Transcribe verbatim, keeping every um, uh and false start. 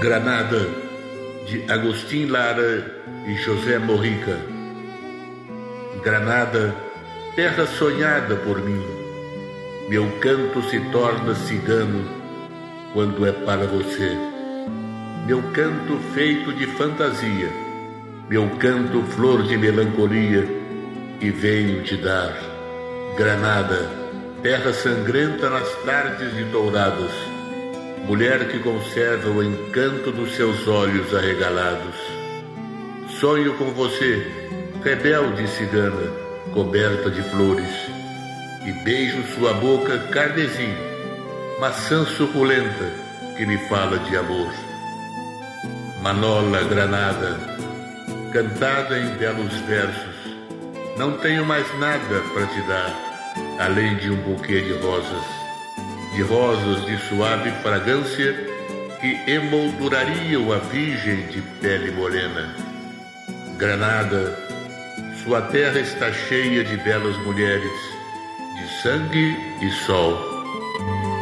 Granada, de Agostinho Lara e José Morrica. Granada, terra sonhada por mim, meu canto se torna cigano quando é para você. Meu canto feito de fantasia, meu canto flor de melancolia, que venho te dar. Granada, terra sangrenta nas tardes de douradas, mulher que conserva o encanto dos seus olhos arregalados. Sonho com você, rebelde cigana, coberta de flores, e beijo sua boca carmesim, maçã suculenta que me fala de amor. Manola, Granada, cantada em belos versos, não tenho mais nada para te dar, além de um buquê de rosas, de rosas de suave fragrância que emoldurariam a virgem de pele morena. Granada, sua terra está cheia de belas mulheres, de sangue e sol.